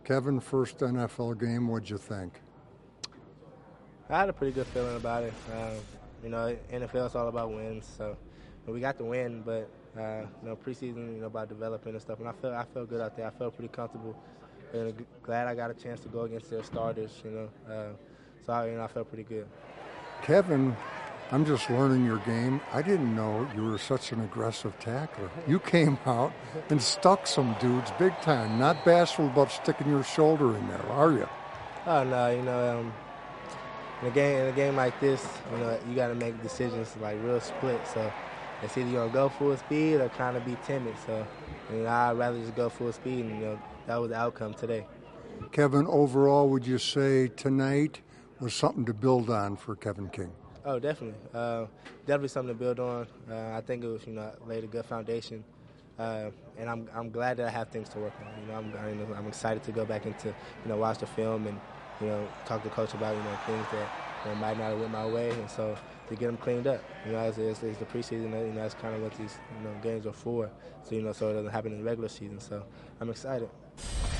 Kevin, first NFL game, what'd you think? I had a pretty good feeling about it. NFL is all about wins, so we got the win. But preseason, about developing and stuff, and I felt good out there. I felt pretty comfortable, and glad I got a chance to go against their starters. So I felt pretty good. Kevin, I'm just learning your game. I didn't know you were such an aggressive tackler. You came out and stuck some dudes big time. Not bashful about sticking your shoulder in there, are you? Oh no, in a game like this, you got to make decisions like real split. So it's either you're gonna go full speed or kind of be timid. So I'd rather just go full speed, and that was the outcome today. Kevin, overall, would you say tonight was something to build on for Kevin King? Oh, definitely. Definitely something to build on. I think it was, laid a good foundation. And I'm glad that I have things to work on. I'm excited to go back into, watch the film and, talk to coach about, things that might not have went my way. And so to get them cleaned up, as the preseason, that's kind of what these, games are for. So, so it doesn't happen in the regular season. So I'm excited.